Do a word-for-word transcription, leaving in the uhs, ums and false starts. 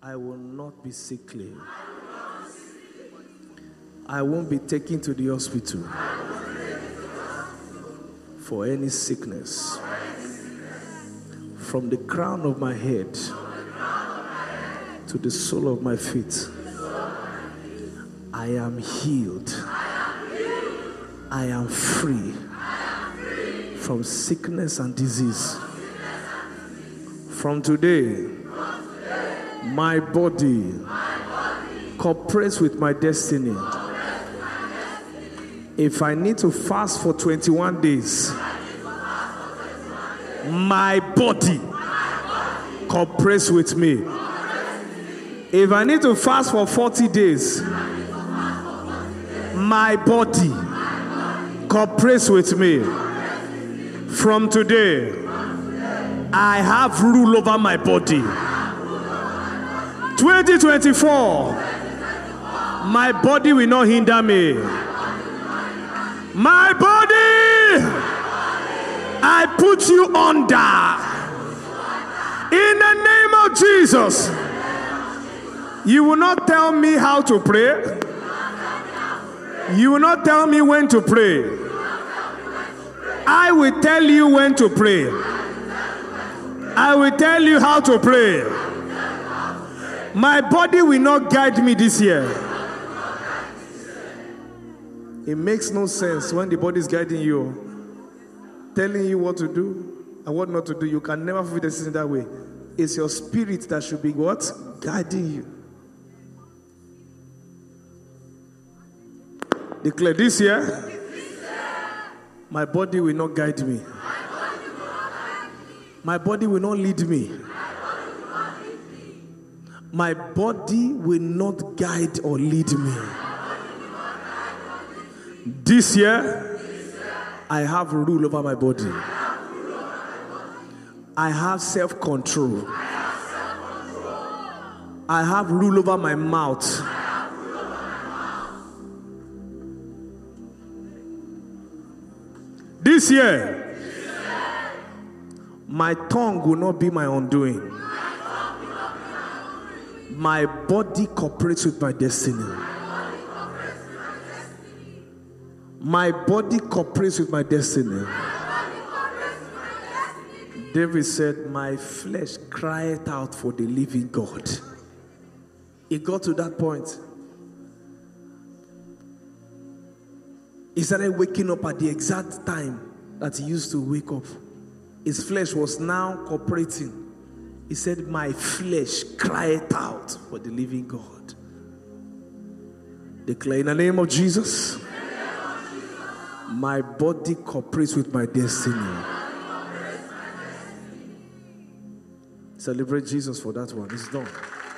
I will not be sickly. I won't be taken to the hospital for any sickness. From the crown of my head to the sole of my feet, I am healed. I am free from sickness and disease. From today, my body cooperates with my destiny. If I need to fast for twenty-one days, my body cooperates with me. If I need to fast for forty days, my body cooperates with me. From today, I have rule over my body. twenty twenty-four, my body will not hinder me. My body, I put you under. In the name of Jesus. You will not tell me how to pray. You will not tell me when to pray. I will tell you when to pray. I will tell you how to pray. My body will not guide me this year. It makes no sense when the body is guiding you, telling you what to do and what not to do. You can never fulfill the decision that way. It's your spirit that should be what? Guiding you. Declare this year, my body will not guide me. My body will not lead me. My body will not guide or lead me. This year, I have rule over my body. I have self-control. I have rule over my mouth. This year, my tongue will not be my undoing. My body cooperates with my destiny. My body cooperates with my destiny. David said, my flesh cried out for the living God. It got to that point. He started waking up at the exact time that he used to wake up. His flesh was now cooperating. He said, my flesh cried out for the living God. Declare in the name of Jesus. My body cooperates with my destiny. Celebrate Jesus for that one. It's done.